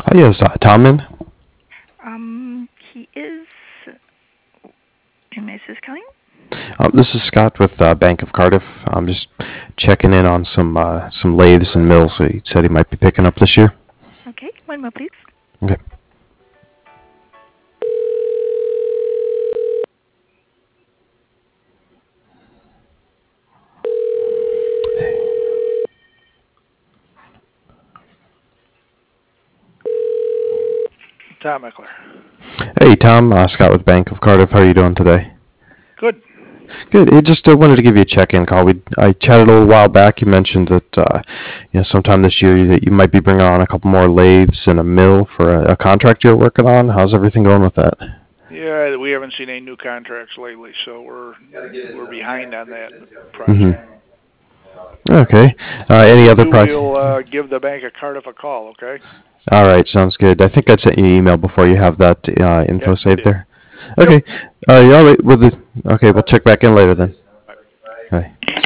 Hi, yes, Tom in? He is. Who is this calling? This is Scott with Bank of Cardiff. I'm just checking in on some lathes and mills that he said he might be picking up this year. Okay, one more, please. Okay. Tom Eckler. Hey, Tom, Scott with Bank of Cardiff. How are you doing today? Good. Good. I just wanted to give you a check-in call. I chatted a little while back. You mentioned that sometime this year that you might be bringing on a couple more lathes and a mill for a contract you're working on. How's everything going with that? Yeah, we haven't seen any new contracts lately, so we're behind on that Mm-hmm. project. Okay. When Any we other do, project? we'll give the Bank of Cardiff a call, okay? All right, sounds good. I think I sent you an email before. You have that info Yep, you saved did. there. Yep. Okay. Yeah, all right. Okay, we'll check back in later then. Bye. Bye.